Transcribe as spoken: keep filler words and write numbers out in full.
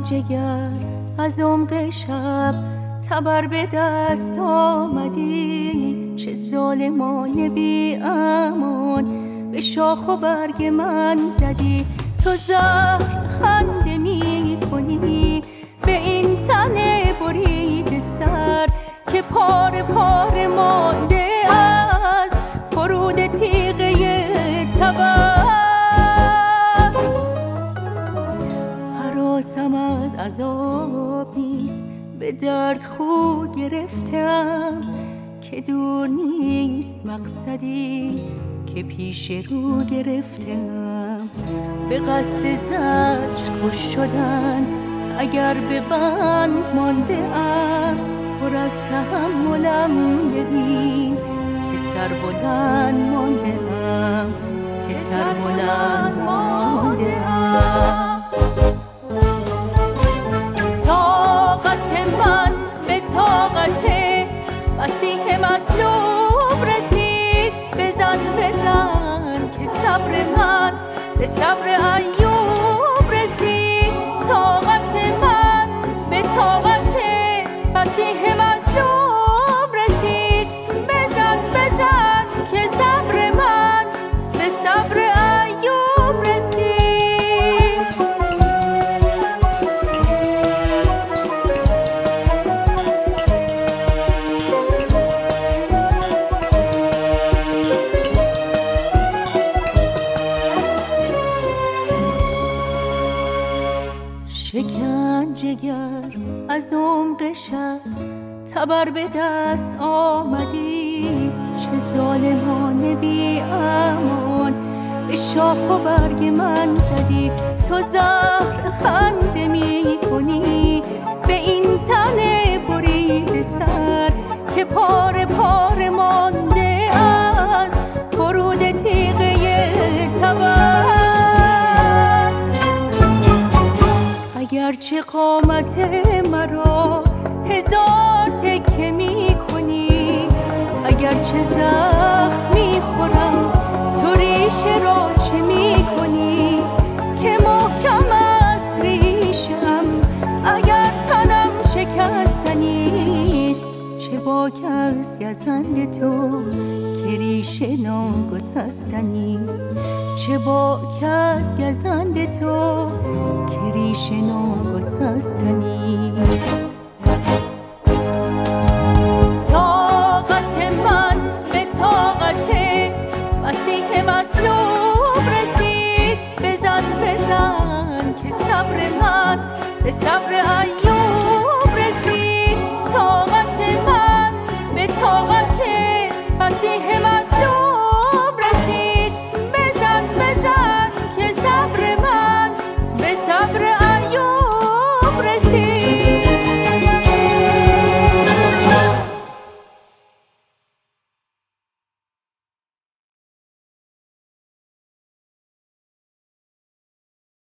جگر از عمق شب تبر به دست آمدی، چه ظالمانه بی امان به شاخ و برگ من زدی. تو زهر خنده می کنی به این تن برید سر که پاره پاره مانده از فرود تیغه تبر. هراسم از عذاب نیست، به درد خو گرفتم که دور نیست مقصدی که پیش رو گرفتم. به قصد زجر کش شدن اگر به بند مانده ام، پر از تحملم ببین که سربلند مانده ام، که سربلند مانده ام. طاقت من به طاقت مسیح مصلوب رسید، بزن بزن که صبر من به صبر ایوب رسید. طاقت من به طاقت مسیح مصلوب رسید، بزن بزن که صبر من به صبر ایوب رسید. شکن جگر از عمق شب تبر به دست آمدی، چه ظالمانه بی امان به شاخ و برگ من زدی. تو زهر خنده می کنی به این تن برید سر که پاره پاره مانده از فرود تیغه تبر. اگرچه قامت مرا هزار تکه می کنی، اگرچه زخم می خورم تو ریشه را چه می کنی که محکم است ریشم اگر تنم شکستنیست. چه باک از گزند تو که ریشه ناگسستنیست، چه باک از گزند تو که ریشه ناگسستنیست. طاقت من به طاقت مسیح مصلوب رسید، بزن بزن که صبر من به صبر ایوب رسید. طاقت من به طاقت مسیح مصلوب رسید، بزن بزن که صبر من به صبر